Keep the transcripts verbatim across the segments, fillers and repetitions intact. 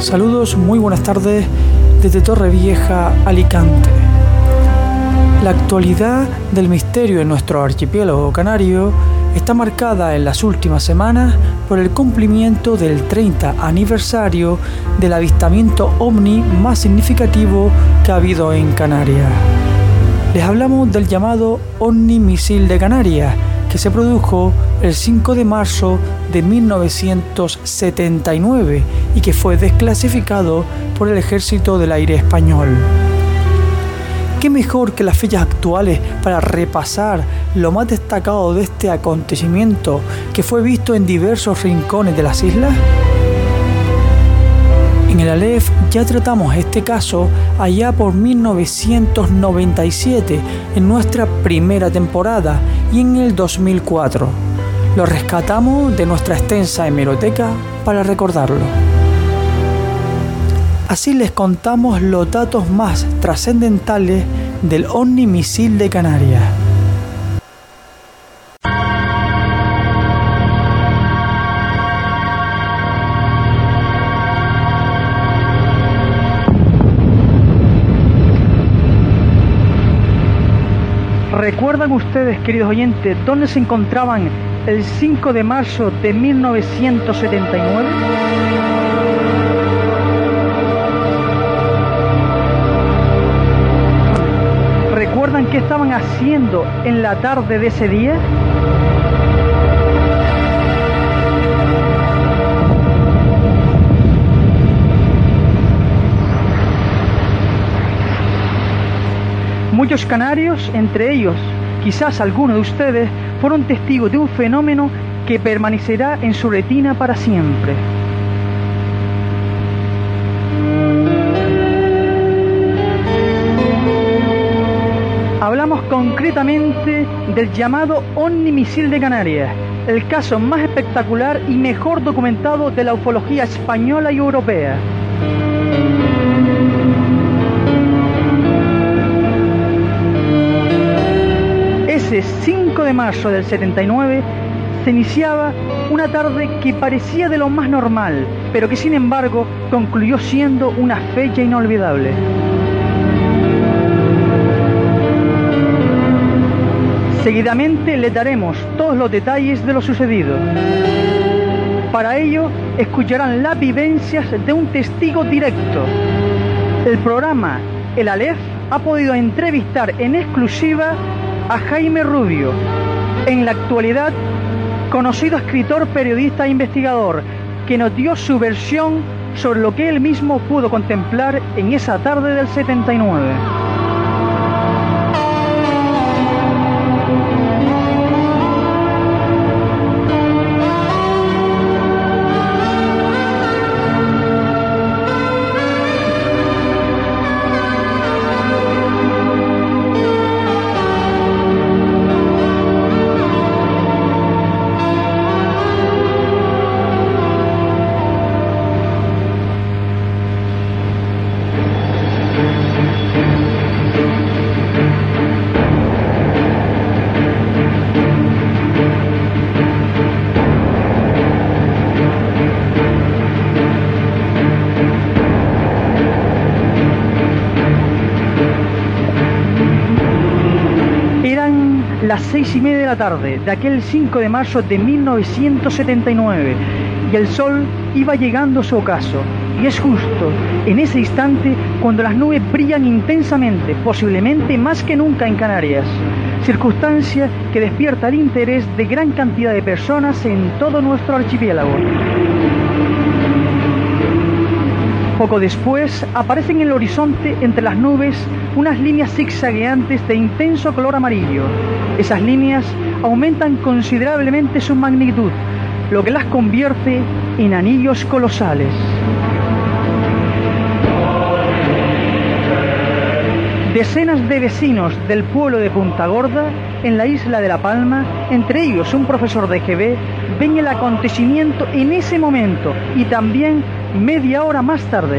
Saludos, muy buenas tardes desde Torrevieja, Alicante. La actualidad del misterio en nuestro archipiélago canario está marcada en las últimas semanas por el cumplimiento del treinta aniversario del avistamiento ovni más significativo que ha habido en Canarias. Les hablamos del llamado ovni misil de Canarias, que se produjo el cinco de marzo de mil novecientos setenta y nueve y que fue desclasificado por el Ejército del Aire Español. ¿Qué mejor que las fechas actuales para repasar lo más destacado de este acontecimiento que fue visto en diversos rincones de las islas? En el Aleph ya tratamos este caso allá por mil novecientos noventa y siete en nuestra primera temporada y en el dos mil cuatro. Lo rescatamos de nuestra extensa hemeroteca para recordarlo. Así les contamos los datos más trascendentales del ovni misil de Canarias. ¿Recuerdan ustedes, queridos oyentes, dónde se encontraban el cinco de marzo de mil novecientos setenta y nueve? ¿Recuerdan qué estaban haciendo en la tarde de ese día? Muchos canarios, entre ellos quizás algunos de ustedes, fueron testigos de un fenómeno que permanecerá en su retina para siempre. Hablamos concretamente del llamado ovni misil de Canarias, el caso más espectacular y mejor documentado de la ufología española y europea. Ese cinco de marzo del setenta y nueve se iniciaba una tarde que parecía de lo más normal, pero que sin embargo concluyó siendo una fecha inolvidable. Seguidamente le daremos todos los detalles de lo sucedido. Para ello, escucharán las vivencias de un testigo directo. El programa El Aleph ha podido entrevistar en exclusiva a Jaime Rubio, en la actualidad conocido escritor, periodista e investigador, que nos dio su versión sobre lo que él mismo pudo contemplar en esa tarde del setenta y nueve. Las seis y media de la tarde de aquel cinco de marzo de mil novecientos setenta y nueve y el sol iba llegando a su ocaso, y es justo en ese instante cuando las nubes brillan intensamente, posiblemente más que nunca en Canarias, circunstancia que despierta el interés de gran cantidad de personas en todo nuestro archipiélago. Poco después aparecen en el horizonte entre las nubes unas líneas zigzagueantes de intenso color amarillo. Esas líneas aumentan considerablemente su magnitud, lo que las convierte en anillos colosales. Decenas de vecinos del pueblo de Punta Gorda, en la isla de La Palma, entre ellos un profesor de G B, ven el acontecimiento en ese momento y también media hora más tarde.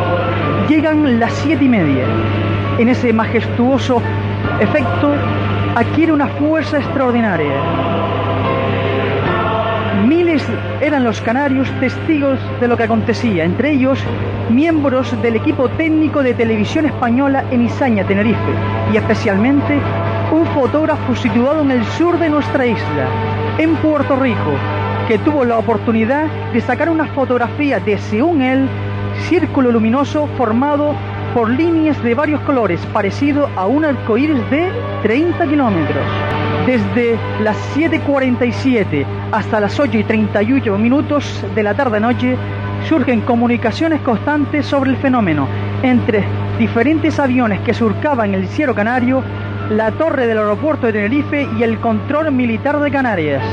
Llegan las siete y media. En ese majestuoso efecto, adquiere una fuerza extraordinaria. Miles eran los canarios testigos de lo que acontecía, entre ellos miembros del equipo técnico de Televisión Española en Izaña, Tenerife, y especialmente un fotógrafo situado en el sur de nuestra isla, en Puerto Rico, que tuvo la oportunidad de sacar una fotografía de, según él, círculo luminoso formado por líneas de varios colores, parecido a un arcoíris de treinta kilómetros. Desde las siete cuarenta y siete hasta las ocho y treinta y uno minutos de la tarde-noche surgen comunicaciones constantes sobre el fenómeno entre diferentes aviones que surcaban el cielo canario, la torre del aeropuerto de Tenerife y el control militar de Canarias.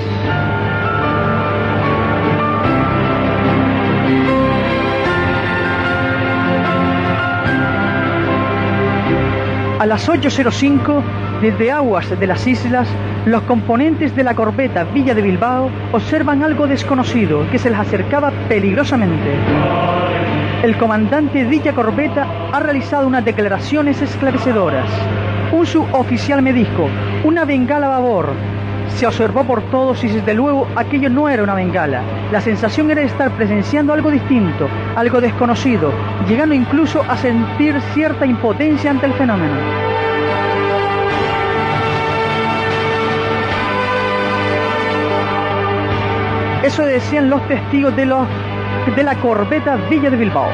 A las ocho cero cinco, desde aguas de las islas, los componentes de la corbeta Villa de Bilbao observan algo desconocido que se les acercaba peligrosamente. El comandante de dicha corbeta ha realizado unas declaraciones esclarecedoras. Un suboficial me dijo: una bengala a babor. Se observó por todos y desde luego aquello no era una bengala. La sensación era de estar presenciando algo distinto, algo desconocido, llegando incluso a sentir cierta impotencia ante el fenómeno. Eso decían los testigos de, los, de la corbeta Villa de Bilbao.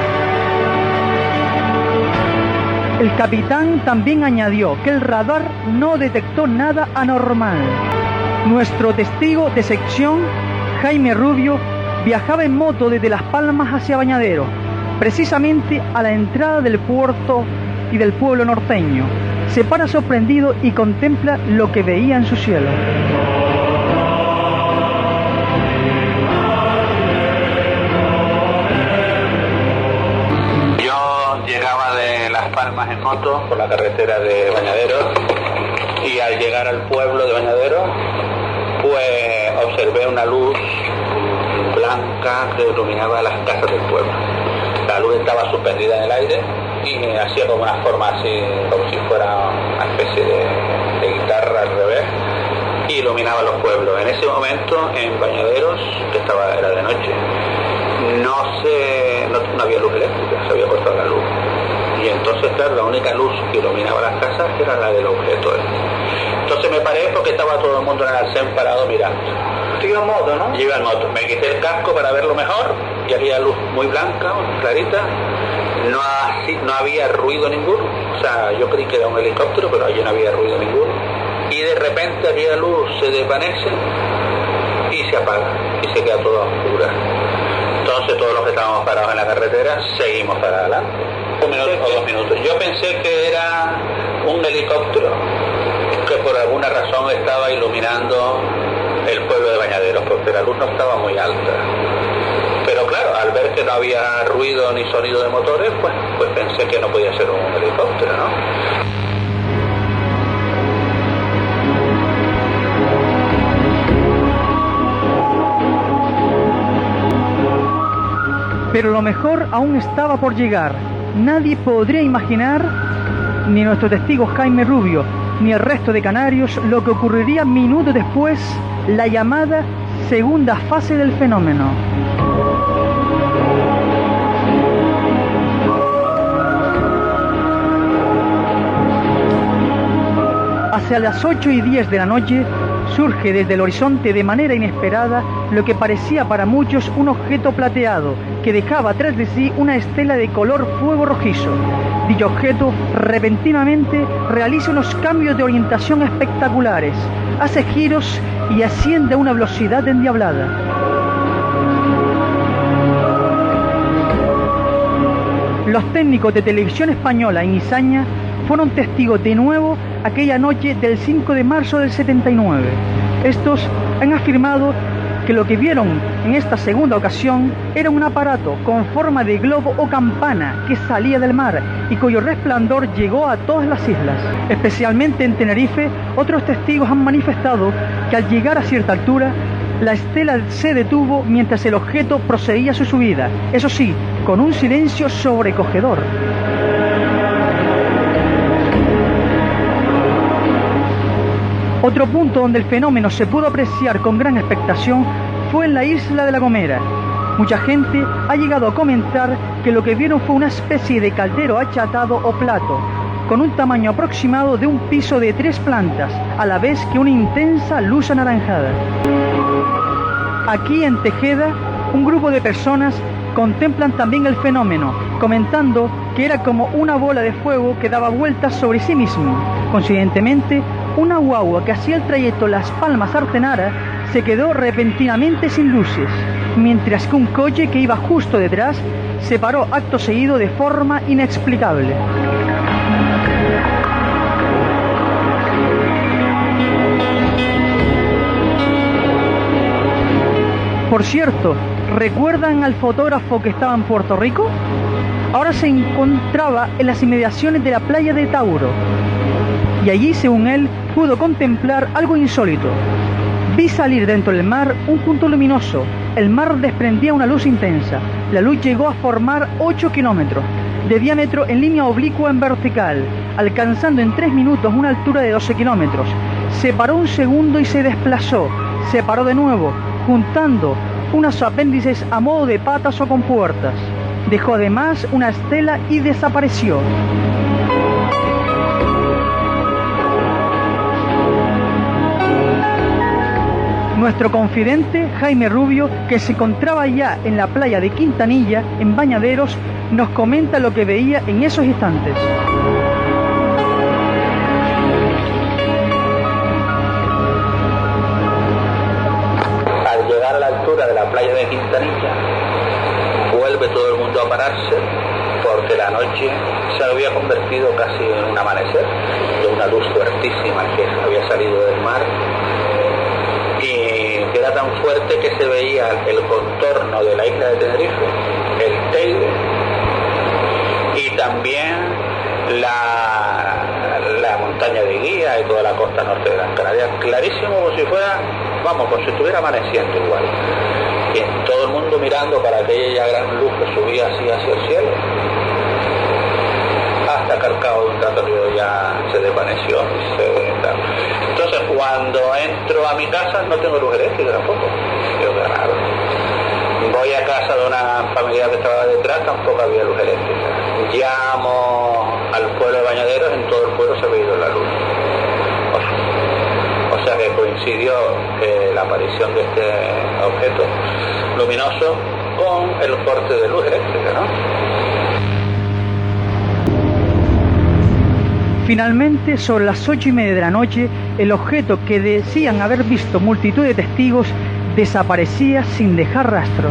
El capitán también añadió que el radar no detectó nada anormal. Nuestro testigo de sección, Jaime Rubio, viajaba en moto desde Las Palmas hacia Bañadero, precisamente a la entrada del puerto y del pueblo norteño. Se para sorprendido y contempla lo que veía en su cielo. Llegaba de Las Palmas en moto por la carretera de Bañadero y al llegar al pueblo de Bañadero pues observé una luz blanca que iluminaba las casas del pueblo. La luz estaba suspendida en el aire y hacía como una forma así, como si fuera una especie de, de guitarra al revés, y iluminaba los pueblos. En ese momento en Bañaderos, que estaba, era de noche, no se no, no había luz eléctrica, se había cortado la luz, y entonces claro, la única luz que iluminaba las casas era la del objeto este. Entonces me paré porque estaba todo el mundo en el arcén parado mirando. Tú ibas en moto, ¿no? Yo iba en moto, me quité el casco para verlo mejor y había luz muy blanca, clarita, no, así, no había ruido ninguno, o sea, yo creí que era un helicóptero, pero allí no había ruido ninguno, y de repente aquella luz se desvanece y se apaga y se queda toda oscura. Entonces todos los que estábamos parados en la carretera seguimos para adelante, un minuto o dos minutos. Yo pensé que era un helicóptero que por alguna razón estaba iluminando el pueblo de Bañaderos, porque la luz no estaba muy alta. Pero claro, al ver que no había ruido ni sonido de motores, pues, pues pensé que no podía ser un helicóptero, ¿no? Pero lo mejor aún estaba por llegar. Nadie podría imaginar, ni nuestro testigo Jaime Rubio, ni el resto de canarios, lo que ocurriría minutos después, la llamada segunda fase del fenómeno. Hacia las ocho y diez de la noche, surge desde el horizonte de manera inesperada lo que parecía para muchos un objeto plateado que dejaba tras de sí una estela de color fuego rojizo. Dicho objeto repentinamente realiza unos cambios de orientación espectaculares, hace giros y asciende a una velocidad endiablada. Los técnicos de Televisión Española en Izaña fueron testigos de nuevo aquella noche del cinco de marzo del setenta y nueve. Estos han afirmado que lo que vieron en esta segunda ocasión era un aparato con forma de globo o campana que salía del mar y cuyo resplandor llegó a todas las islas. Especialmente en Tenerife, otros testigos han manifestado que al llegar a cierta altura, la estela se detuvo mientras el objeto proseguía su subida, eso sí, con un silencio sobrecogedor. Otro punto donde el fenómeno se pudo apreciar con gran expectación fue en la isla de La Gomera. Mucha gente ha llegado a comentar que lo que vieron fue una especie de caldero achatado o plato, con un tamaño aproximado de un piso de tres plantas, a la vez que una intensa luz anaranjada. Aquí en Tejeda, un grupo de personas contemplan también el fenómeno, comentando que era como una bola de fuego que daba vueltas sobre sí mismo. Coincidentemente, una guagua que hacía el trayecto Las Palmas-Artenara se quedó repentinamente sin luces, mientras que un coche que iba justo detrás se paró acto seguido de forma inexplicable. Por cierto, ¿recuerdan al fotógrafo que estaba en Puerto Rico? Ahora se encontraba en las inmediaciones de la playa de Tauro, y allí, según él, pudo contemplar algo insólito. Vi salir dentro del mar un punto luminoso. El mar desprendía una luz intensa. La luz llegó a formar ocho kilómetros de diámetro en línea oblicua en vertical, alcanzando en tres minutos una altura de doce kilómetros. Se paró un segundo y se desplazó. Se paró de nuevo, juntando unos apéndices a modo de patas o compuertas. Dejó además una estela y desapareció. Nuestro confidente Jaime Rubio, que se encontraba ya en la playa de Quintanilla, en Bañaderos, nos comenta lo que veía en esos instantes. Al llegar a la altura de la playa de Quintanilla, vuelve todo el mundo a pararse, porque la noche se había convertido casi en un amanecer, de una luz fuertísima que había salido del mar, y que era tan fuerte que se veía el contorno de la isla de Tenerife, el Teide, y también la, la montaña de Guía y toda la costa norte de Gran Canaria, clarísimo, como si fuera, vamos, como si estuviera amaneciendo igual. Y todo el mundo mirando para aquella gran luz que subía así hacia el cielo, hasta que al cabo de un rato ya se desvaneció. Se, Entonces, cuando entro a mi casa no tengo luz eléctrica tampoco. Digo, qué raro. Voy a casa de una familia que estaba detrás, tampoco había luz eléctrica. Llamo al pueblo de Bañaderos, en todo el pueblo se había ido la luz. O sea que coincidió eh, la aparición de este objeto luminoso con el corte de luz eléctrica, ¿no? Finalmente, sobre las ocho y media de la noche, el objeto que decían haber visto multitud de testigos desaparecía sin dejar rastro.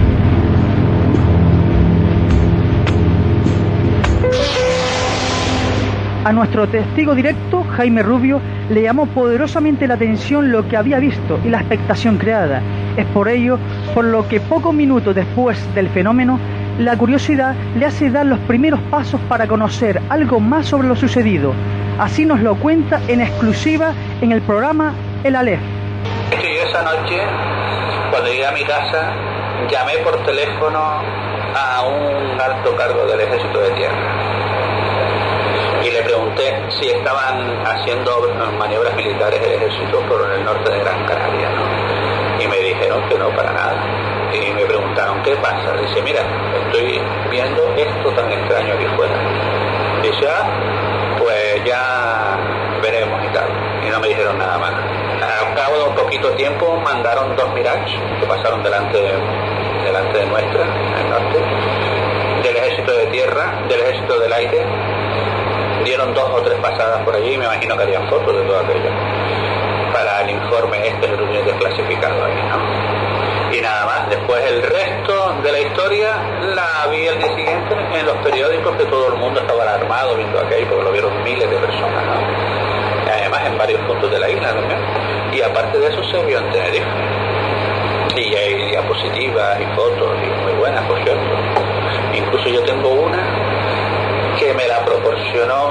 A nuestro testigo directo, Jaime Rubio, le llamó poderosamente la atención lo que había visto y la expectación creada. Es por ello por lo que pocos minutos después del fenómeno, la curiosidad le hace dar los primeros pasos para conocer algo más sobre lo sucedido. Así nos lo cuenta en exclusiva en el programa El Aleph. Sí, esa noche, cuando llegué a mi casa, llamé por teléfono a un alto cargo del Ejército de Tierra y le pregunté si estaban haciendo maniobras militares del Ejército por el norte de Gran Canaria, ¿no? Y me dijeron que no, para nada. Y me preguntaron, ¿qué pasa? Dice, mira, estoy viendo esto tan extraño aquí fuera. Dice, ah, pues ya veremos y tal. Y no me dijeron nada más. Al cabo de un poquito tiempo mandaron dos Mirage que pasaron delante de, delante de nuestra, en el norte, del Ejército de Tierra, del Ejército del Aire. Dieron dos o tres pasadas por allí y me imagino que harían fotos de todo aquello para el informe este que tú tienes desclasificado ahí, ¿no? Y nada más. Después el resto de la historia la vi el día siguiente en los periódicos, que todo el mundo estaba alarmado viendo aquello, porque lo vieron miles de personas, ¿no? Además en varios puntos de la isla también. Y aparte de eso se vio en Tenerife. Y hay diapositivas y fotos y muy buenas, por cierto. Incluso yo tengo una que me la proporcionó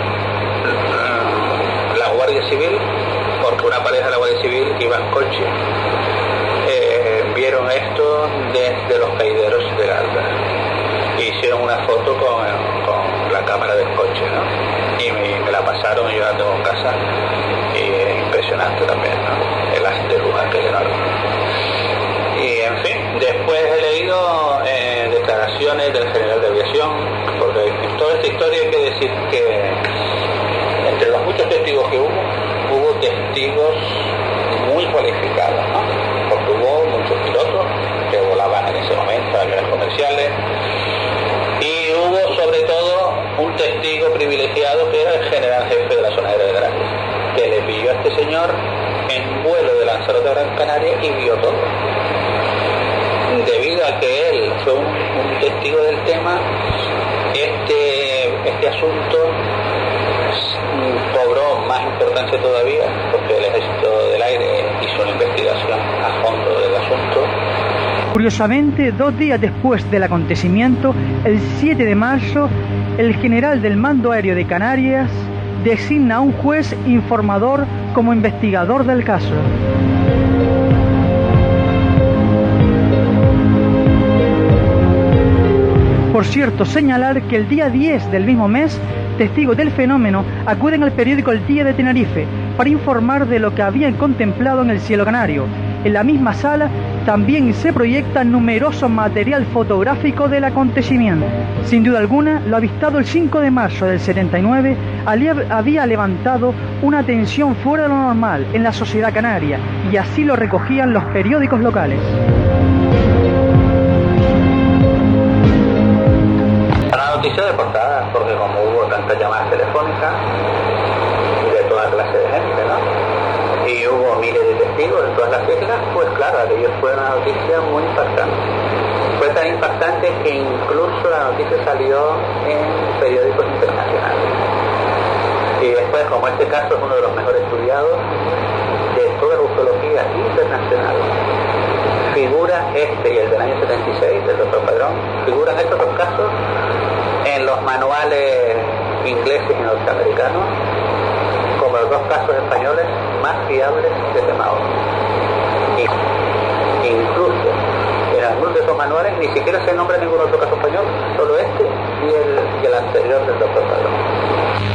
la Guardia Civil, porque una pareja de la Guardia Civil iba en coche. Eh, vieron esto desde los caideros del Alba. Hicieron una foto con, con la cámara del coche, ¿no? Y me, me la pasaron y yo la tengo en casa. Y es impresionante. impresionante también, ¿no? El haz de luz aquel enorme. Y en fin, después he leído eh, declaraciones del general de aviación, porque en toda esta historia hay que decir que entre los muchos testigos que hubo, hubo testigos muy cualificados, ¿no? Porque hubo muchos pilotos que volaban en ese momento, aviones comerciales, y hubo sobre todo un testigo privilegiado que era el general jefe de la zona aérea de Canarias, que le pilló a este señor en vuelo de Lanzarote a Gran Canaria y vio todo. Debido a que él fue un, un testigo del tema, este, este asunto cobró más importancia todavía, porque el Ejército del Aire hizo una investigación a fondo del asunto. Curiosamente, dos días después del acontecimiento, el siete de marzo, el general del Mando Aéreo de Canarias designa a un juez informador como investigador del caso. Por cierto, señalar que el día diez del mismo mes, testigos del fenómeno acuden al periódico El Día de Tenerife para informar de lo que habían contemplado en el cielo canario. En la misma sala también se proyecta numeroso material fotográfico del acontecimiento. Sin duda alguna, lo avistado el cinco de marzo del setenta y nueve había levantado una tensión fuera de lo normal en la sociedad canaria, y así lo recogían los periódicos locales. La noticia de portada, porque como hubo tantas llamadas telefónicas de toda clase de gente, ¿no? Y hubo miles de testigos de todas las islas, pues claro, aquello fue una noticia muy impactante. Fue tan impactante que incluso la noticia salió en periódicos internacionales. Y después, como este caso es uno de los mejor estudiados de toda la ufología internacional, figura este y el del año setenta y seis, del doctor Padrón, figuran estos dos casos en los manuales ingleses y norteamericanos como los dos casos españoles más fiables de tema ovni. Incluso en algunos de esos manuales ni siquiera se nombra ningún otro caso español, solo este y el, y el anterior del doctor Padrón.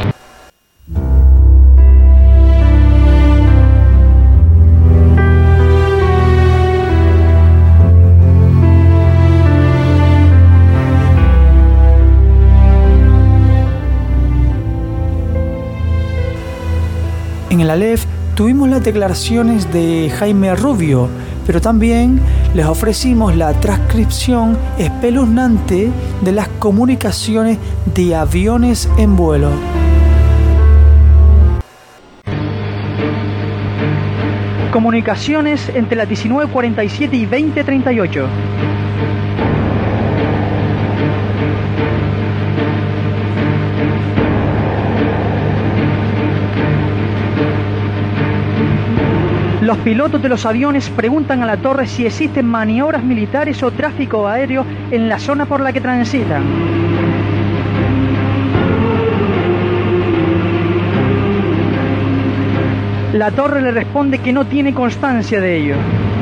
En el Aleph tuvimos las declaraciones de Jaime Rubio, pero también les ofrecimos la transcripción espeluznante de las comunicaciones de aviones en vuelo. Comunicaciones entre las diecinueve cuarenta y siete y veinte treinta y ocho. Los pilotos de los aviones preguntan a la torre si existen maniobras militares o tráfico aéreo en la zona por la que transitan. La torre le responde que no tiene constancia de ello.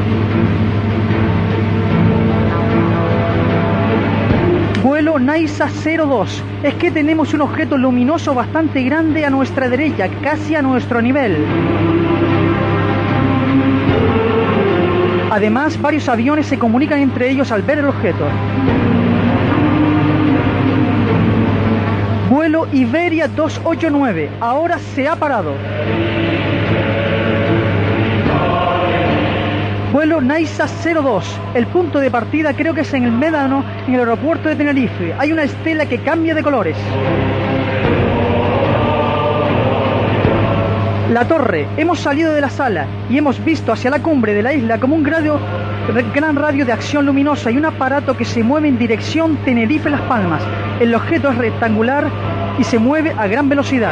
Vuelo NAISA cero dos. Es que tenemos un objeto luminoso bastante grande a nuestra derecha, casi a nuestro nivel. Además, varios aviones se comunican entre ellos al ver el objeto. Vuelo Iberia doscientos ochenta y nueve. Ahora se ha parado. Vuelo NAISA cero dos. El punto de partida creo que es en el Médano, en el aeropuerto de Tenerife. Hay una estela que cambia de colores. La torre, hemos salido de la sala y hemos visto hacia la cumbre de la isla como un radio, gran radio de acción luminosa y un aparato que se mueve en dirección Tenerife-Las Palmas. El objeto es rectangular y se mueve a gran velocidad.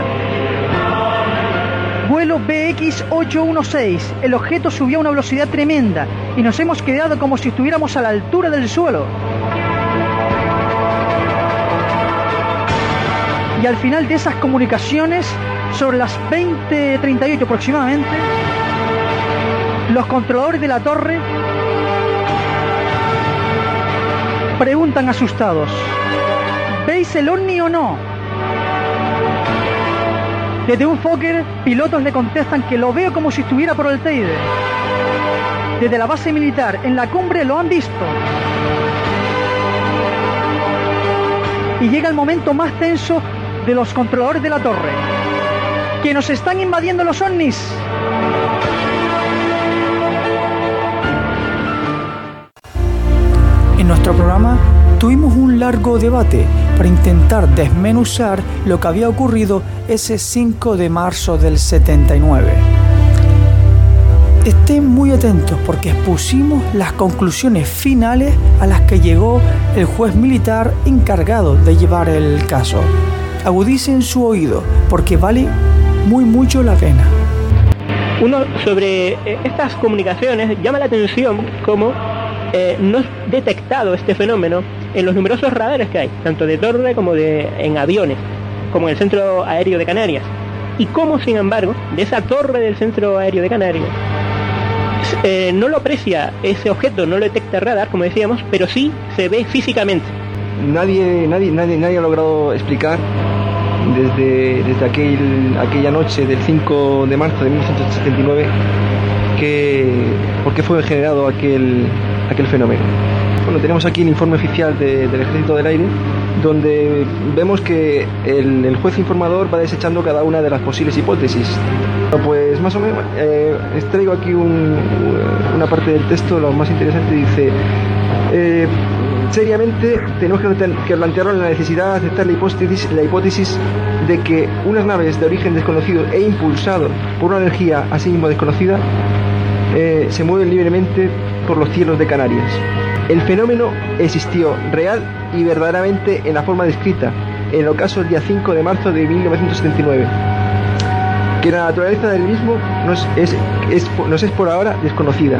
Vuelo B X ochocientos dieciséis. El objeto subió a una velocidad tremenda y nos hemos quedado como si estuviéramos a la altura del suelo. Y al final de esas comunicaciones, sobre las veinte treinta y ocho aproximadamente, los controladores de la torre preguntan asustados: ¿veis el ovni o no? Desde un Fokker, pilotos le contestan que lo veo como si estuviera por el Teide. Desde la base militar, en la cumbre, lo han visto. Y llega el momento más tenso de los controladores de la torre. ¡Que nos están invadiendo los ovnis! En nuestro programa tuvimos un largo debate para intentar desmenuzar lo que había ocurrido ese cinco de marzo del setenta y nueve. Estén muy atentos porque expusimos las conclusiones finales a las que llegó el juez militar encargado de llevar el caso. Agudicen su oído porque vale muy mucho la pena. Uno sobre estas comunicaciones llama la atención como eh, no es detectado este fenómeno en los numerosos radares que hay, tanto de torre como de en aviones, como en el Centro Aéreo de Canarias. Y cómo, sin embargo, de esa torre del Centro Aéreo de Canarias eh, no lo aprecia ese objeto, no lo detecta el radar, como decíamos, pero sí se ve físicamente. Nadie, nadie, nadie, nadie ha logrado explicar desde, desde aquel, aquella noche del cinco de marzo de mil novecientos setenta y nueve que, por qué fue generado aquel, aquel fenómeno. Bueno, tenemos aquí el informe oficial de, del Ejército del Aire, donde vemos que el, el juez informador va desechando cada una de las posibles hipótesis. Pues más o menos, eh, extraigo aquí un, una parte del texto, lo más interesante, dice... Eh, seriamente tenemos que plantearnos la necesidad de aceptar la hipótesis, la hipótesis de que unas naves de origen desconocido e impulsado por una energía así mismo desconocida eh, se mueven libremente por los cielos de Canarias. El fenómeno existió real y verdaderamente en la forma descrita en el ocaso el día cinco de marzo de mil novecientos setenta y nueve, que la naturaleza del mismo nos es, es, nos es por ahora desconocida.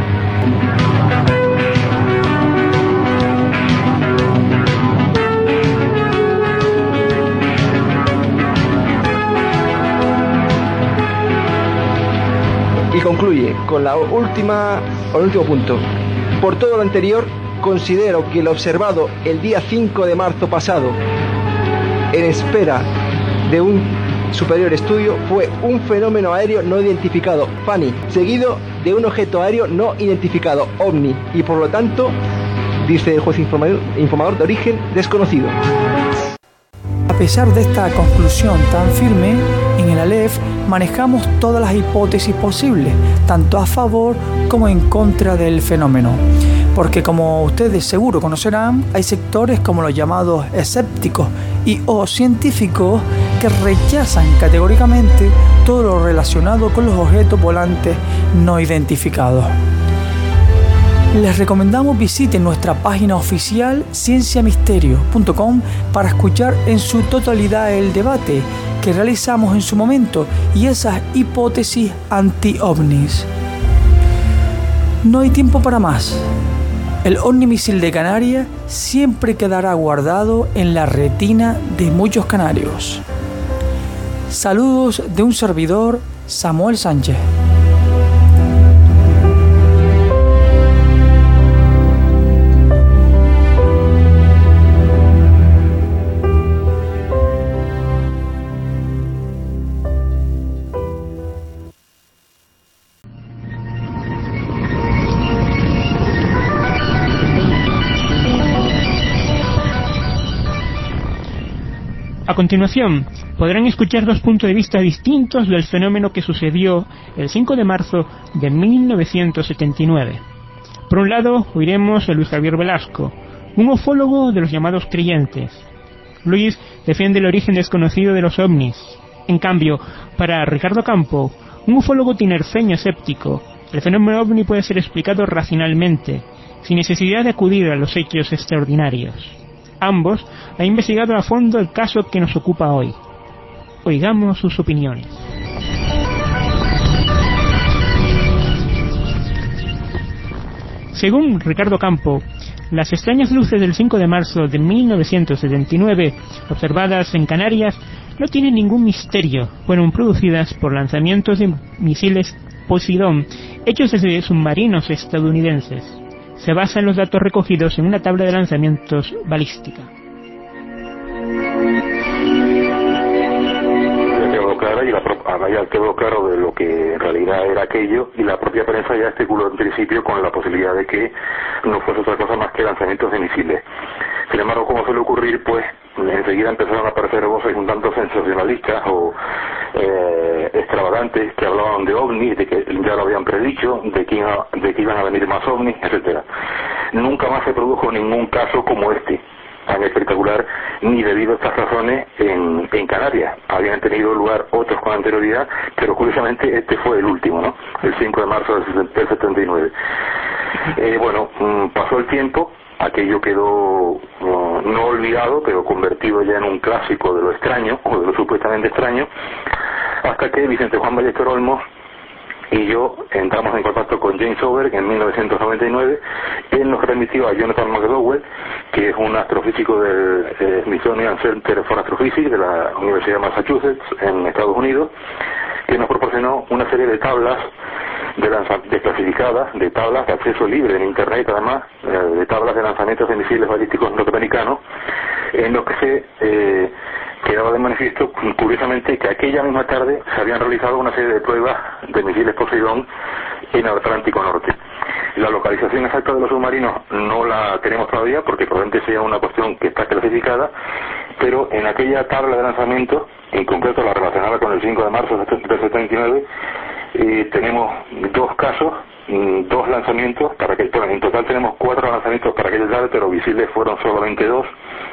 Y concluye con la última, el último punto. Por todo lo anterior, considero que lo observado el día cinco de marzo pasado, en espera de un superior estudio, fue un fenómeno aéreo no identificado, F A N I, seguido de un objeto aéreo no identificado, OVNI, y por lo tanto, dice el juez informador, informador de origen desconocido. A pesar de esta conclusión tan firme, en el Aleph manejamos todas las hipótesis posibles, tanto a favor como en contra del fenómeno. Porque como ustedes seguro conocerán, hay sectores como los llamados escépticos y o científicos que rechazan categóricamente todo lo relacionado con los objetos volantes no identificados. Les recomendamos visiten nuestra página oficial ciencia misterio punto com para escuchar en su totalidad el debate que realizamos en su momento y esas hipótesis anti-ovnis. No hay tiempo para más. El ovnimisil de Canarias siempre quedará guardado en la retina de muchos canarios. Saludos de un servidor, Samuel Sánchez. A continuación, podrán escuchar dos puntos de vista distintos del fenómeno que sucedió el cinco de marzo de mil novecientos setenta y nueve. Por un lado, oiremos a Luis Javier Velasco, un ufólogo de los llamados creyentes. Luis defiende el origen desconocido de los ovnis. En cambio, para Ricardo Campo, un ufólogo tinerfeño escéptico, el fenómeno ovni puede ser explicado racionalmente, sin necesidad de acudir a los hechos extraordinarios. Ambos han investigado a fondo el caso que nos ocupa hoy. Oigamos sus opiniones. Según Ricardo Campo, las extrañas luces del cinco de marzo de mil novecientos setenta y nueve, observadas en Canarias, no tienen ningún misterio. Fueron producidas por lanzamientos de misiles Poseidón, hechos desde submarinos estadounidenses. Se basa en los datos recogidos en una tabla de lanzamientos balística. Tengo clara clara y la pro ya quedó claro de lo que en realidad era aquello, y la propia prensa ya especuló en principio con la posibilidad de que no fuese otra cosa más que lanzamientos de misiles. Sin embargo, como suele ocurrir, pues enseguida empezaron a aparecer voces un tanto sensacionalistas o eh, extravagantes que hablaban de ovnis, de que ya lo habían predicho, de que, iba, de que iban a venir más ovnis, etcétera. Nunca más se produjo ningún caso como este, tan espectacular, ni debido a estas razones en, en Canarias. Habían tenido lugar otros con anterioridad, pero curiosamente este fue el último, ¿no? El cinco de marzo del setenta y nueve. Eh, bueno, pasó el tiempo, aquello quedó no, no olvidado, pero convertido ya en un clásico de lo extraño, o de lo supuestamente extraño, hasta que Vicente Juan Ballester Olmos y yo entramos en contacto con James Oberg en mil novecientos noventa y nueve. Él nos remitió a Jonathan McDowell, que es un astrofísico del eh, Smithsonian Center for Astrophysics de la Universidad de Massachusetts en Estados Unidos, que nos proporcionó una serie de tablas de desclasificadas, de tablas de acceso libre en internet, además, eh, de tablas de lanzamientos de misiles balísticos norteamericanos, en los que se eh, quedaba de manifiesto, curiosamente, que aquella misma tarde se habían realizado una serie de pruebas de misiles Poseidón en el Atlántico Norte. La localización exacta de los submarinos no la tenemos todavía, porque probablemente sea una cuestión que está clasificada, pero en aquella tabla de lanzamiento, en concreto la relacionada con el cinco de marzo del setenta y nueve, eh, tenemos dos casos, dos lanzamientos, para que en total tenemos cuatro lanzamientos para aquella tarde, pero visibles fueron solamente dos,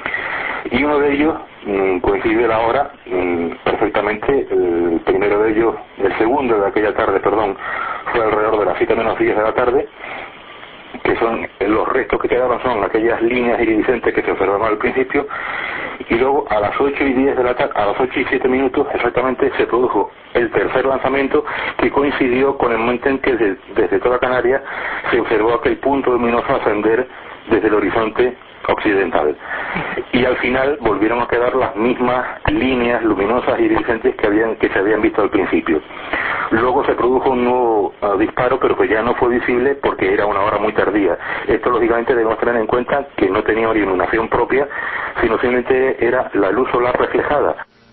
y uno de ellos mmm, coincide la hora mmm, perfectamente. El primero de ellos, el segundo de aquella tarde, perdón, fue alrededor de las siete menos diez de la tarde, que son los restos que quedaban, son aquellas líneas iridiscentes que se observaban al principio, y luego a las ocho y diez de la tarde, a las ocho y siete minutos exactamente, se produjo el tercer lanzamiento, que coincidió con el momento en que desde, desde toda Canarias se observó aquel punto luminoso ascender desde el horizonte occidental, y al final volvieron a quedar las mismas líneas luminosas iridiscentes que habían que se habían visto al principio. Luego se produjo un nuevo uh, disparo, pero que ya no fue visible porque era una hora muy tardía. Esto lógicamente debemos tener en cuenta que no tenía iluminación propia, sino simplemente era la luz solar reflejada.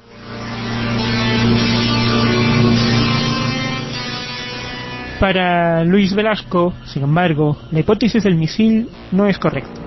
Para Luis Velasco, sin embargo, la hipótesis del misil no es correcta.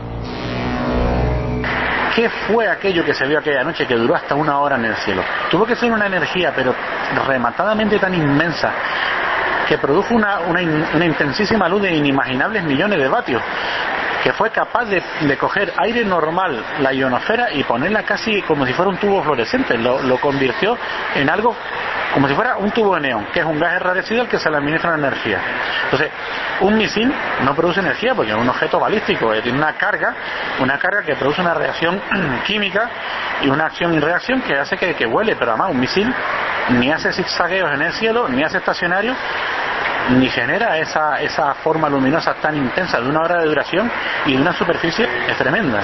¿Qué fue aquello que se vio aquella noche que duró hasta una hora en el cielo? Tuvo que ser una energía, pero rematadamente tan inmensa, que produjo una, una, una intensísima luz de inimaginables millones de vatios, que fue capaz de, de coger aire normal, la ionosfera, y ponerla casi como si fuera un tubo fluorescente. Lo, lo convirtió en algo como si fuera un tubo de neón, que es un gas enrarecido al que se le administra la energía. Entonces, un misil no produce energía porque es un objeto balístico, eh, tiene una carga, una carga que produce una reacción química y una acción y reacción que hace que, que vuele, pero además un misil ni hace zigzagueos en el cielo, ni hace estacionario, ni genera esa, esa forma luminosa tan intensa de una hora de duración y de una superficie es tremenda.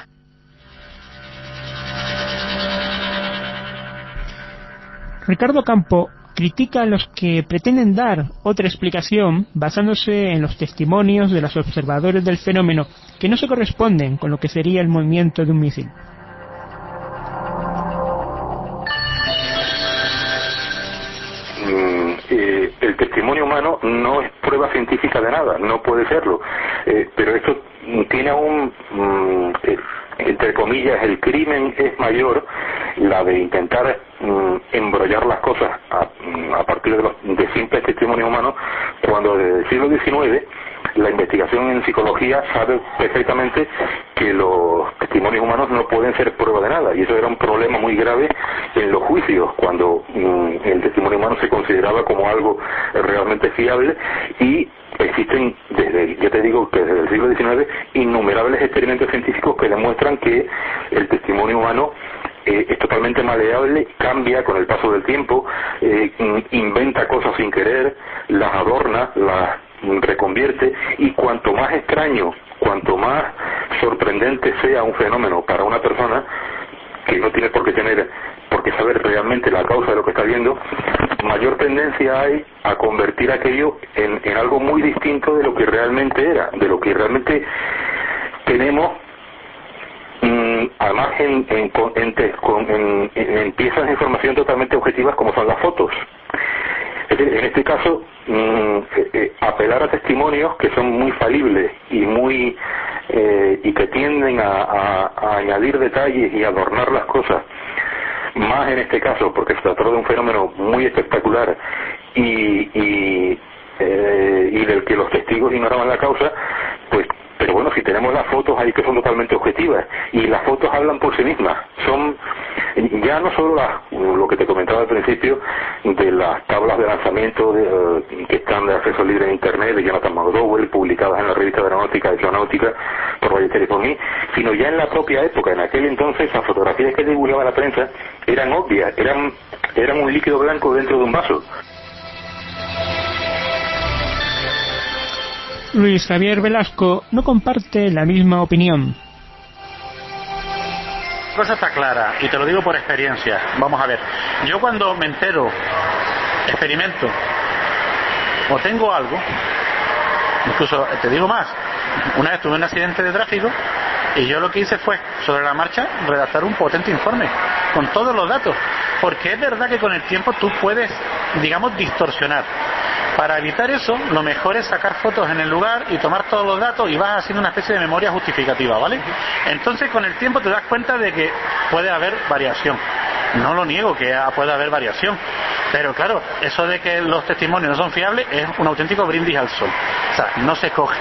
Ricardo Campo critica a los que pretenden dar otra explicación basándose en los testimonios de los observadores del fenómeno que no se corresponden con lo que sería el movimiento de un misil. Mm, eh, el testimonio humano no es prueba científica de nada, no puede serlo, eh, pero esto tiene aún, mm, eh, entre comillas, el crimen es mayor, la de intentar mm, embrollar las cosas a, a partir de, los, de simples testimonios humanos, cuando desde el siglo diecinueve la investigación en psicología sabe perfectamente que los testimonios humanos no pueden ser prueba de nada, y eso era un problema muy grave en los juicios, cuando mm, el testimonio humano se consideraba como algo realmente fiable, y existen, desde, ya te digo, que desde el siglo diecinueve, innumerables experimentos científicos que demuestran que el testimonio humano eh, es totalmente maleable, cambia con el paso del tiempo, eh, inventa cosas sin querer, las adorna, las reconvierte, y cuanto más extraño, cuanto más sorprendente sea un fenómeno para una persona que no tiene por qué tener, por qué saber realmente la causa de lo que está viendo, mayor tendencia hay a convertir aquello en, en algo muy distinto de lo que realmente era, de lo que realmente tenemos, mmm, además en, en, en, en, en, en piezas de información totalmente objetivas como son las fotos. en este caso, mmm, eh, eh, apelar a testimonios que son muy falibles y muy eh, y que tienden a, a, a añadir detalles y adornar las cosas, más en este caso porque se trató de un fenómeno muy espectacular y, y, eh, y del que los testigos ignoraban la causa, pues. Pero bueno, si tenemos las fotos ahí que son totalmente objetivas y las fotos hablan por sí mismas, son ya no solo las, lo que te comentaba al principio de las tablas de lanzamiento de, uh, que están de acceso libre en internet de Jonathan McDowell, publicadas en la revista de aeronáutica de Geonáutica por Ballester y por mí, sino ya en la propia época, en aquel entonces las fotografías que divulgaba la prensa eran obvias, eran, eran un líquido blanco dentro de un vaso. Luis Javier Velasco no comparte la misma opinión. La cosa está clara y te lo digo por experiencia. Vamos a ver, yo cuando me entero, experimento o tengo algo, incluso te digo más, una vez tuve un accidente de tráfico y yo lo que hice fue, sobre la marcha, redactar un potente informe con todos los datos, porque es verdad que con el tiempo tú puedes, digamos, distorsionar. Para evitar eso, lo mejor es sacar fotos en el lugar y tomar todos los datos y vas haciendo una especie de memoria justificativa, ¿vale? Entonces, con el tiempo te das cuenta de que puede haber variación. No lo niego que puede haber variación, pero claro, eso de que los testimonios no son fiables es un auténtico brindis al sol. O sea, no se coge.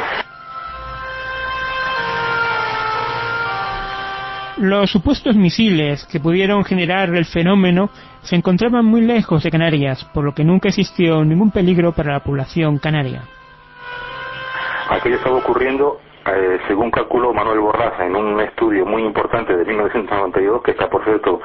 Los supuestos misiles que pudieron generar el fenómeno se encontraban muy lejos de Canarias, por lo que nunca existió ningún peligro para la población canaria. Aquello estaba ocurriendo, eh, según calculó Manuel Borraza, en un estudio muy importante de mil novecientos noventa y dos, que está, por cierto,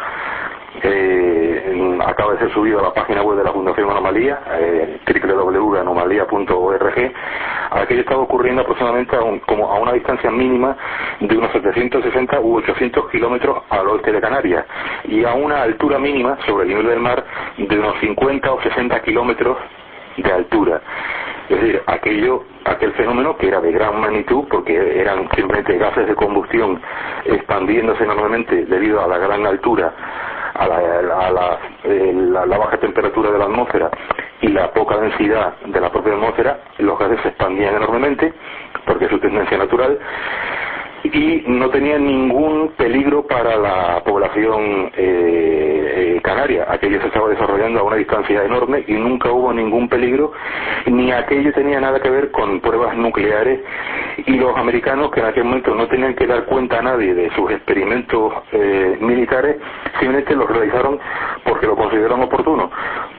eh, acaba de ser subido a la página web de la Fundación Anomalía, eh, doble u doble u doble u punto anomalía punto org. Aquello estaba ocurriendo aproximadamente a, un, como a una distancia mínima de unos setecientos sesenta u ochocientos kilómetros al oeste de Canarias y a una altura mínima sobre el nivel del mar de unos cincuenta o sesenta kilómetros de altura. Es decir, aquello, aquel fenómeno que era de gran magnitud porque eran simplemente gases de combustión expandiéndose enormemente debido a la gran altura, a la, a la, eh, la, la baja temperatura de la atmósfera y la poca densidad de la propia atmósfera, los gases se expandían enormemente porque es su tendencia natural y no tenía ningún peligro para la población eh, eh, canaria. Aquello se estaba desarrollando a una distancia enorme y nunca hubo ningún peligro, ni aquello tenía nada que ver con pruebas nucleares, y los americanos, que en aquel momento no tenían que dar cuenta a nadie de sus experimentos eh, militares, simplemente los realizaron porque lo consideraron oportuno.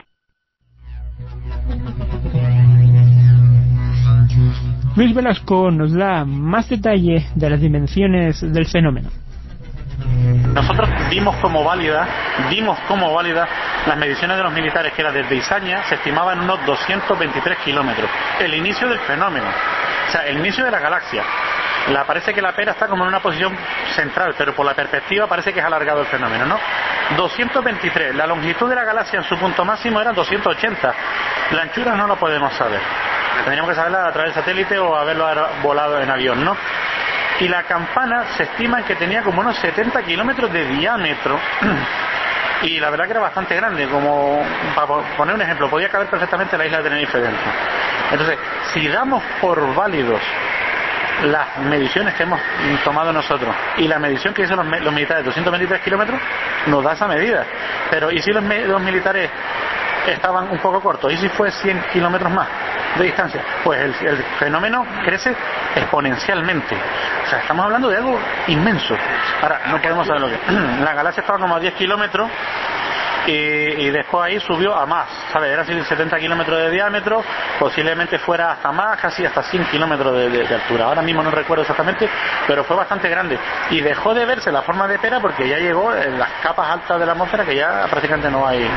Luis Velasco nos da más detalle de las dimensiones del fenómeno. Nosotros vimos como válida, vimos como válida las mediciones de los militares, que era desde Izaña, se estimaba en unos doscientos veintitrés kilómetros, el inicio del fenómeno, o sea, el inicio de la galaxia. La, parece que la pera está como en una posición central, pero por la perspectiva parece que es alargado el fenómeno, ¿no? doscientos veintitrés, la longitud de la galaxia en su punto máximo era doscientos ochenta, la anchura no lo podemos saber, tendríamos que saberla a través del satélite o haberlo volado en avión, ¿no? Y la campana se estima que tenía como unos setenta kilómetros de diámetro y la verdad que era bastante grande, como para poner un ejemplo, podía caber perfectamente la isla de Tenerife dentro. Entonces, si damos por válidos las mediciones que hemos tomado nosotros y la medición que hicieron los, los militares, doscientos veintitrés kilómetros, nos da esa medida. Pero ¿y si los, los militares estaban un poco cortos? ¿Y si fue cien kilómetros más de distancia? Pues el, el fenómeno crece exponencialmente. O sea, estamos hablando de algo inmenso. Ahora, no podemos saber lo que es. La galaxia estaba como a diez kilómetros y, y después ahí subió a más, ¿sabes? Era setenta kilómetros de diámetro, posiblemente fuera hasta más, casi hasta cien kilómetros de, de, de altura. Ahora mismo no recuerdo exactamente, pero fue bastante grande. Y dejó de verse la forma de pera porque ya llegó en las capas altas de la atmósfera, que ya prácticamente no hay.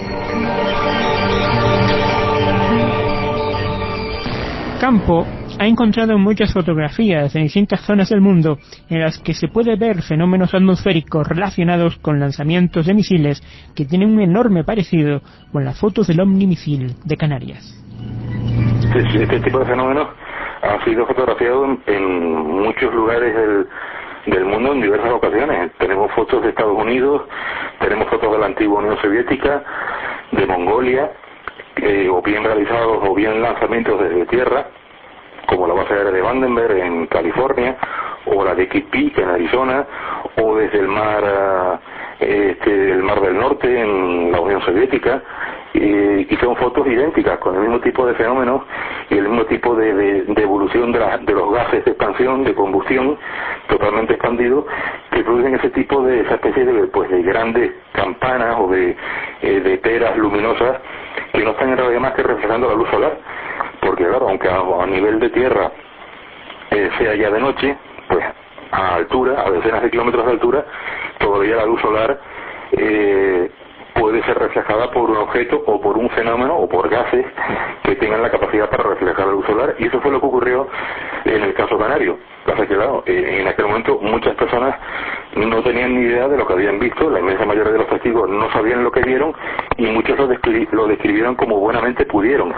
Campo ha encontrado muchas fotografías en distintas zonas del mundo en las que se puede ver fenómenos atmosféricos relacionados con lanzamientos de misiles que tienen un enorme parecido con las fotos del Omni misil de Canarias. Este, este tipo de fenómenos han sido fotografiados en, en muchos lugares del, del mundo en diversas ocasiones. Tenemos fotos de Estados Unidos, tenemos fotos de la antigua Unión Soviética, de Mongolia, eh, o bien realizados o bien lanzamientos desde tierra, como la base aérea de Vandenberg en California, o la de Kitt Peak en Arizona, o desde el mar este, el mar del norte en la Unión Soviética, eh, y son fotos idénticas con el mismo tipo de fenómenos y el mismo tipo de, de, de evolución de, la, de los gases de expansión, de combustión totalmente expandidos, que producen ese tipo de esa especie de, pues, de grandes campanas o de, eh, de peras luminosas que no están en realidad más que reflejando la luz solar, porque claro, aunque a, a nivel de tierra eh, sea ya de noche, pues a altura, a decenas de kilómetros de altura, todavía la luz solar eh, puede ser reflejada por un objeto o por un fenómeno o por gases que tengan la capacidad para reflejar la luz solar, y eso fue lo que ocurrió en el caso canario. Pasa que claro, eh, en aquel momento muchas personas no tenían ni idea de lo que habían visto, la inmensa mayoría de los testigos no sabían lo que vieron y muchos lo, descri- lo describieron como buenamente pudieron.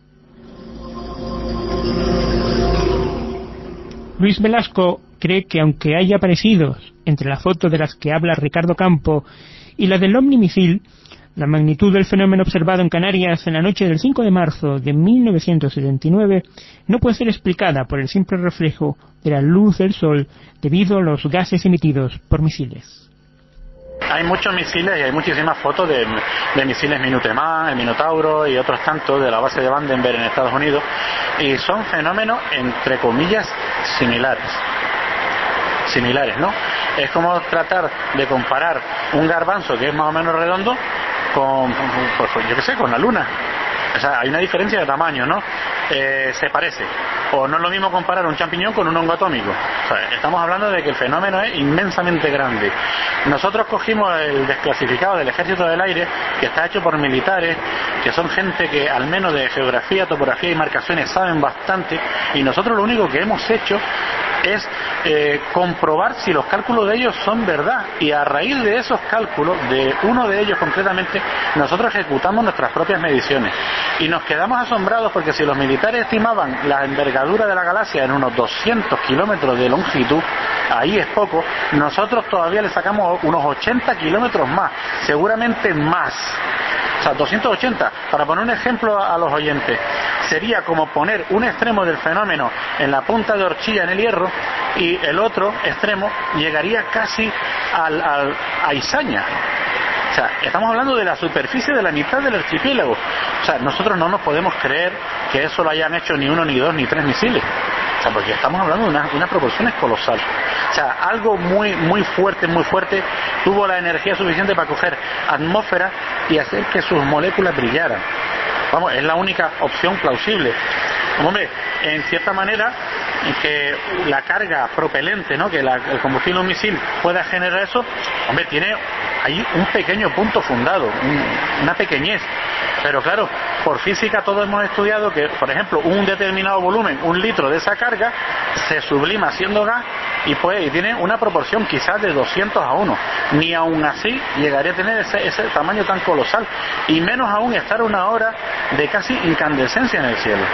Luis Velasco cree que aunque haya parecidos entre la foto de las que habla Ricardo Campo y la del ovni misil, la magnitud del fenómeno observado en Canarias en la noche del cinco de marzo de mil novecientos setenta y nueve no puede ser explicada por el simple reflejo de la luz del sol debido a los gases emitidos por misiles. Hay muchos misiles y hay muchísimas fotos de, de misiles Minuteman, el Minotauro y otros tantos de la base de Vandenberg en Estados Unidos, y son fenómenos entre comillas similares. Similares, ¿no? Es como tratar de comparar un garbanzo que es más o menos redondo con, pues, yo qué sé, con la luna. O sea, hay una diferencia de tamaño, ¿no? Eh, se parece. O no es lo mismo comparar un champiñón con un hongo atómico. O sea, estamos hablando de que el fenómeno es inmensamente grande. Nosotros cogimos el desclasificado del Ejército del Aire, que está hecho por militares, que son gente que al menos de geografía, topografía y marcaciones saben bastante, y nosotros lo único que hemos hecho es eh, comprobar si los cálculos de ellos son verdad, y a raíz de esos cálculos, de uno de ellos concretamente, nosotros ejecutamos nuestras propias mediciones y nos quedamos asombrados, porque si los militares estimaban la envergadura de la galaxia en unos doscientos kilómetros de longitud, ahí es poco, nosotros todavía le sacamos unos ochenta kilómetros más, seguramente más. O sea, doscientos ochenta, para poner un ejemplo a los oyentes, sería como poner un extremo del fenómeno en la punta de horchilla en el Hierro y el otro extremo llegaría casi al, al, a Izaña. O sea, estamos hablando de la superficie de la mitad del archipiélago. O sea, nosotros no nos podemos creer que eso lo hayan hecho ni uno, ni dos, ni tres misiles. O sea, porque estamos hablando de una, unas proporciones colosales. O sea, algo muy, muy fuerte, muy fuerte, tuvo la energía suficiente para coger atmósfera y hacer que sus moléculas brillaran. Vamos, es la única opción plausible. Hombre, en cierta manera, que la carga propelente, ¿no?, que la, el combustible de un misil pueda generar eso, hombre, tiene ahí un pequeño punto fundado, un, una pequeñez. Pero claro, por física todos hemos estudiado que, por ejemplo, un determinado volumen, un litro de esa carga, se sublima siendo gas y, puede, y tiene una proporción quizás de doscientos a uno. Ni aún así llegaría a tener ese, ese tamaño tan colosal, y menos aún estar una hora de casi incandescencia en el cielo.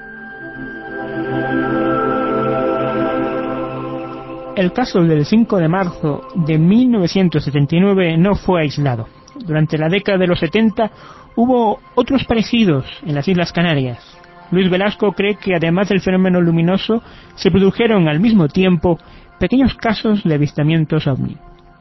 El caso del cinco de marzo de mil novecientos setenta y nueve no fue aislado. Durante la década de los setenta hubo otros parecidos en las Islas Canarias. Luis Velasco cree que además del fenómeno luminoso se produjeron al mismo tiempo pequeños casos de avistamientos ovni.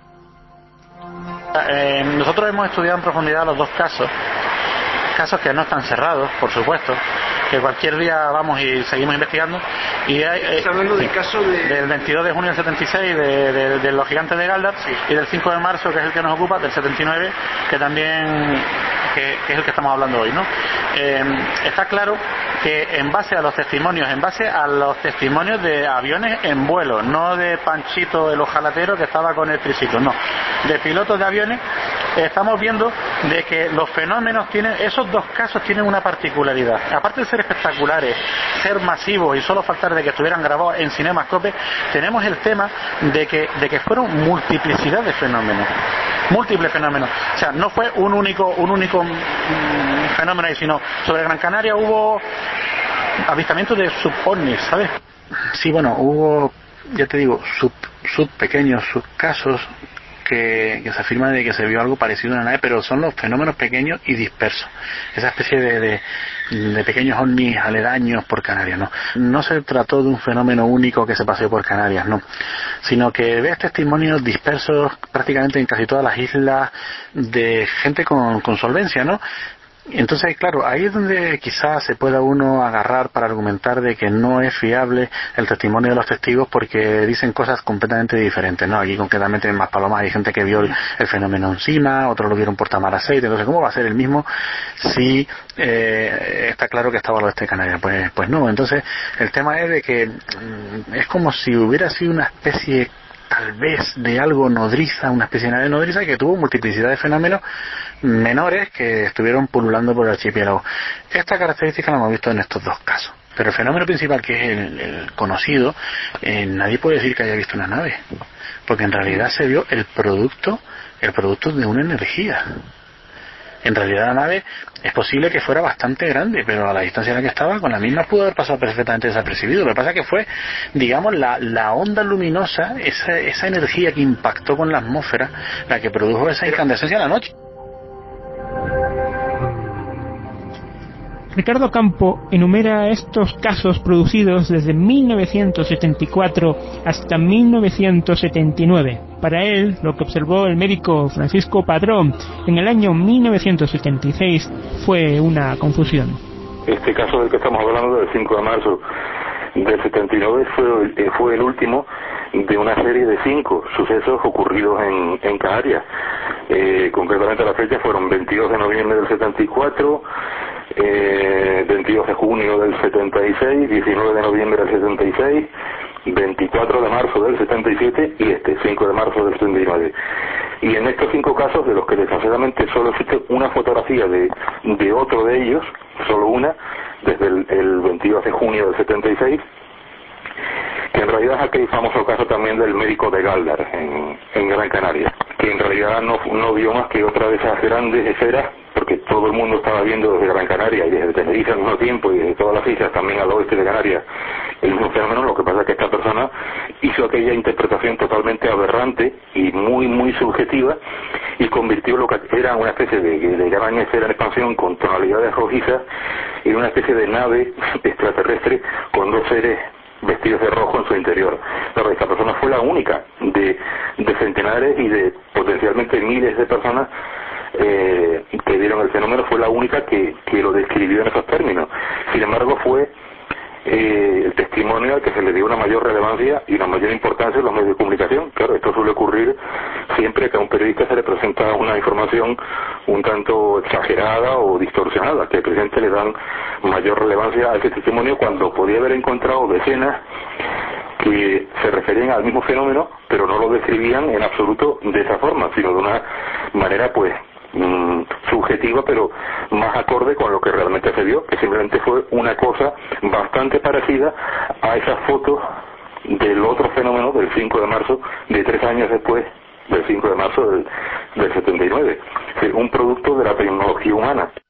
Eh, nosotros hemos estudiado en profundidad los dos casos, casos que no están cerrados, por supuesto, que cualquier día vamos y seguimos investigando. Y hay, eh, ¿Estás hablando del caso de... del veintidós de junio del setenta y seis de, de, de los gigantes de Galdar, sí, y del cinco de marzo, que es el que nos ocupa, del setenta y nueve, que también que, que es el que estamos hablando hoy, ¿no? Eh, está claro que en base a los testimonios, en base a los testimonios de aviones en vuelo, no de Panchito el ojalatero que estaba con el triciclo, no, de pilotos de aviones, estamos viendo de que los fenómenos tienen, esos dos casos tienen una particularidad. Aparte de ser espectaculares, ser masivos y solo faltar de que estuvieran grabados en Cinemascope, tenemos el tema de que, de que fueron multiplicidad de fenómenos. Múltiples fenómenos. O sea, no fue un único, un único mmm, fenómeno ahí, sino sobre Gran Canaria hubo avistamientos de subovnis, ¿sabes? Sí, bueno, hubo, ya te digo, sub, sub pequeños, subcasos que, que se afirma de que se vio algo parecido a una nave, pero son los fenómenos pequeños y dispersos, esa especie de, de, de pequeños ovnis aledaños por Canarias, no, no se trató de un fenómeno único que se paseó por Canarias, no, sino que ves testimonios dispersos prácticamente en casi todas las islas de gente con, con solvencia, ¿no? Entonces, claro, ahí es donde quizás se pueda uno agarrar para argumentar de que no es fiable el testimonio de los testigos porque dicen cosas completamente diferentes, ¿no? Aquí concretamente en Maspalomas hay gente que vio el, el fenómeno encima, otros lo vieron por Tamar Aceite, entonces ¿cómo va a ser el mismo si eh, está claro que estaba al oeste de Canarias? Pues, pues no, entonces el tema es de que mm, es como si hubiera sido una especie tal vez de algo nodriza, una especie de nave nodriza que tuvo multiplicidad de fenómenos menores que estuvieron pululando por el archipiélago. Esta característica la hemos visto en estos dos casos. Pero el fenómeno principal, que es el, el conocido, eh, nadie puede decir que haya visto una nave, porque en realidad se vio el producto, el producto de una energía. En realidad la nave es posible que fuera bastante grande, pero a la distancia en la que estaba, con la misma pudo haber pasado perfectamente desapercibido. Lo que pasa es que fue, digamos, la, la onda luminosa, esa, esa energía que impactó con la atmósfera, la que produjo esa incandescencia en la noche. Ricardo Campo enumera estos casos producidos desde mil novecientos setenta y cuatro hasta mil novecientos setenta y nueve. Para él, lo que observó el médico Francisco Padrón en el año mil novecientos setenta y seis fue una confusión. Este caso del que estamos hablando, del cinco de marzo del setenta y nueve, fue, fue el último de una serie de cinco sucesos ocurridos en, en Canarias. Eh, concretamente la fecha fueron veintidós de noviembre del setenta y cuatro, eh, veintidós de junio del setenta y seis, diecinueve de noviembre del setenta y seis, veinticuatro de marzo del setenta y siete y este, cinco de marzo del setenta y nueve. Y en estos cinco casos, de los que desgraciadamente solo existe una fotografía de, de otro de ellos, solo una, desde el, el veintidós de junio del setenta y seis, que en realidad es aquel famoso caso también del médico de Galdar en, en Gran Canaria, que en realidad no, no vio más que otra de esas grandes esferas, porque todo el mundo estaba viendo desde Gran Canaria y desde Tenerife al mismo tiempo y desde todas las islas también al oeste de Canarias el mismo fenómeno. Lo que pasa es que esta persona hizo aquella interpretación totalmente aberrante y muy muy subjetiva y convirtió lo que era una especie de, de gran esfera en expansión con tonalidades rojizas en una especie de nave extraterrestre con dos seres vestidos de rojo en su interior. Pero esta persona fue la única de, de centenares y de potencialmente miles de personas eh, que vieron el fenómeno, fue la única que, que lo describió en esos términos. Sin embargo, fue eh, el testimonio al que se le dio una mayor relevancia y una mayor importancia en los medios de comunicación. Claro, esto suele ocurrir siempre que a un periodista se le presenta una información un tanto exagerada o distorsionada, que al presidente le dan mayor relevancia a ese testimonio cuando podía haber encontrado decenas que se referían al mismo fenómeno, pero no lo describían en absoluto de esa forma, sino de una manera pues mmm, subjetiva, pero más acorde con lo que realmente se vio, que simplemente fue una cosa bastante parecida a esas fotos del otro fenómeno del cinco de marzo, de tres años después del cinco de marzo del, del setenta y nueve, un producto de la tecnología humana.